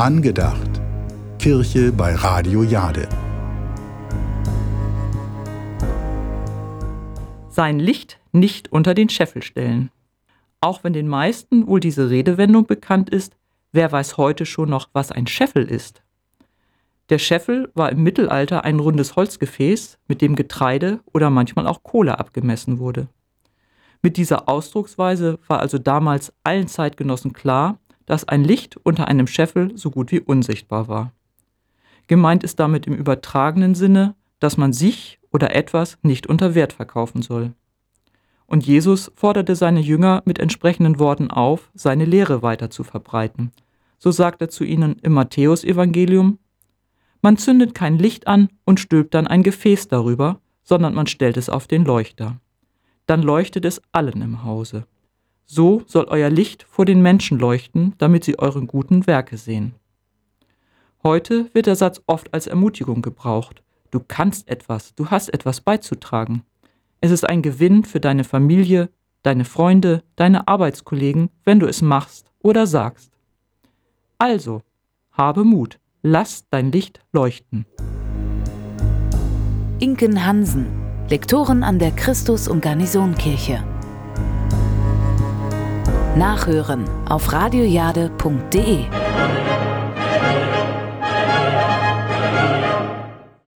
Angedacht. Kirche bei Radio Jade. Sein Licht nicht unter den Scheffel stellen. Auch wenn den meisten wohl diese Redewendung bekannt ist, wer weiß heute schon noch, was ein Scheffel ist? Der Scheffel war im Mittelalter ein rundes Holzgefäß, mit dem Getreide oder manchmal auch Kohle abgemessen wurde. Mit dieser Ausdrucksweise war also damals allen Zeitgenossen klar, dass ein Licht unter einem Scheffel so gut wie unsichtbar war. Gemeint ist damit im übertragenen Sinne, dass man sich oder etwas nicht unter Wert verkaufen soll. Und Jesus forderte seine Jünger mit entsprechenden Worten auf, seine Lehre weiter zu verbreiten. So sagt er zu ihnen im Matthäusevangelium: Man zündet kein Licht an und stülpt dann ein Gefäß darüber, sondern man stellt es auf den Leuchter. Dann leuchtet es allen im Hause. So soll euer Licht vor den Menschen leuchten, damit sie eure guten Werke sehen. Heute wird der Satz oft als Ermutigung gebraucht. Du kannst etwas, du hast etwas beizutragen. Es ist ein Gewinn für deine Familie, deine Freunde, deine Arbeitskollegen, wenn du es machst oder sagst. Also, habe Mut, lass dein Licht leuchten. Inken Hansen, Lektorin an der Christus- und Garnisonkirche. Nachhören auf radiojade.de.